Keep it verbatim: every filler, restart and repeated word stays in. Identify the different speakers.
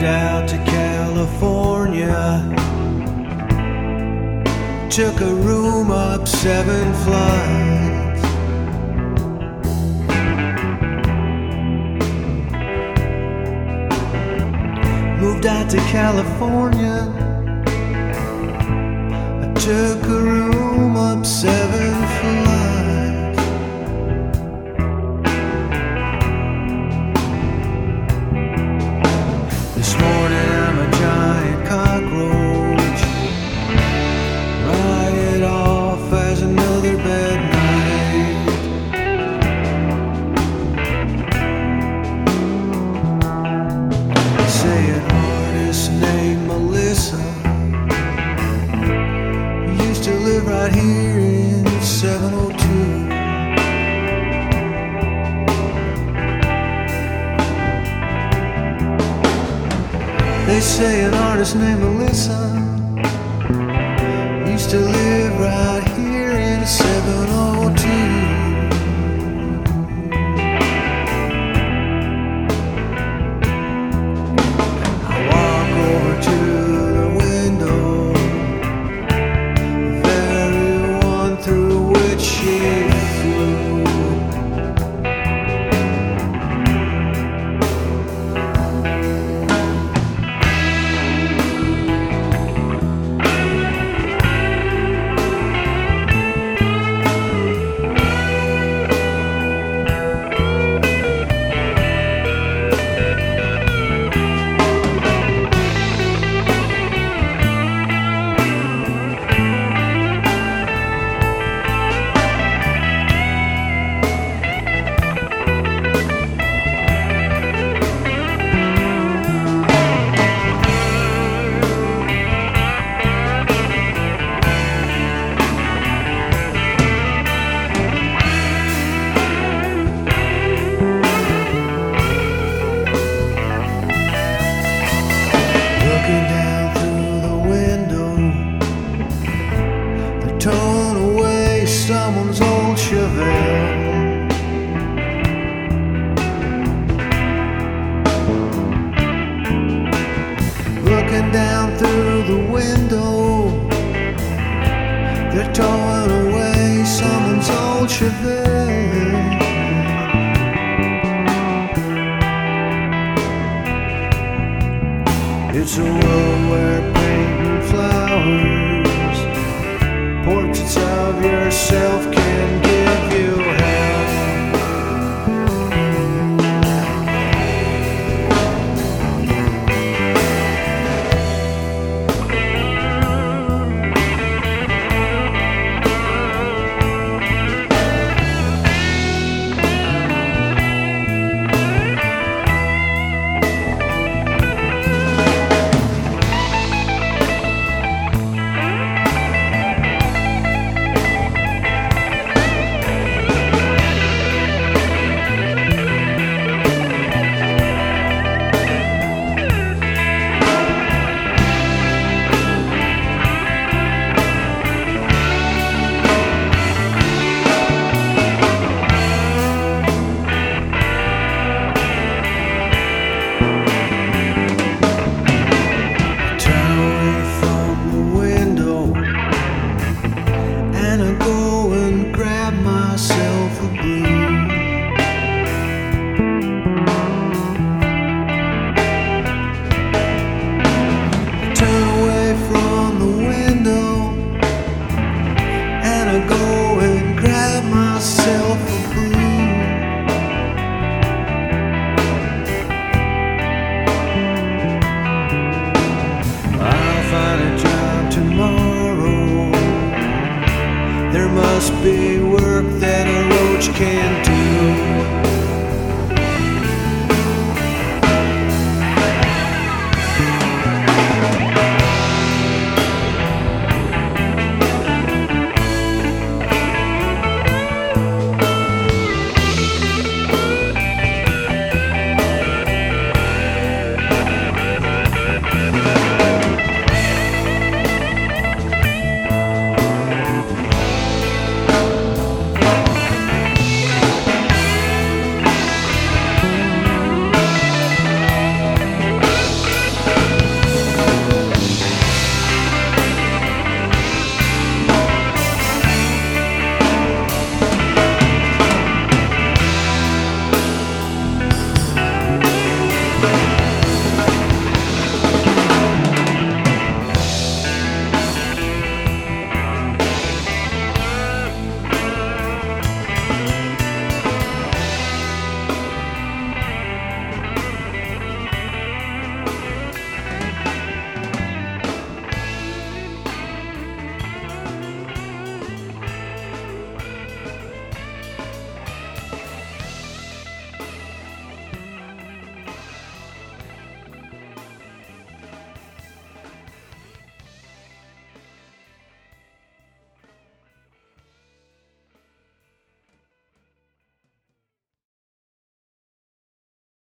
Speaker 1: Moved out to California, took a room up seven flights. Moved out to California, I took a room up seven flights. This morning I'm a giant cockroach, write it off as another bad night. They say an artist named Melissa used to live right here in seven oh two. They say an artist named Melissa used to live right here in seven oh two. I walk over to the window, the very one through which she flew. Looking down through the window, they're towing away someone's old Chevelle. Looking down through the window, they're towing away someone's old Chevelle. It's a world where painting flowers, portraits of yourself can give you hell. Myself a brew. I turn away from the window and I go and grab myself a brew. I'll find a job tomorrow. There must be work that a roach can do.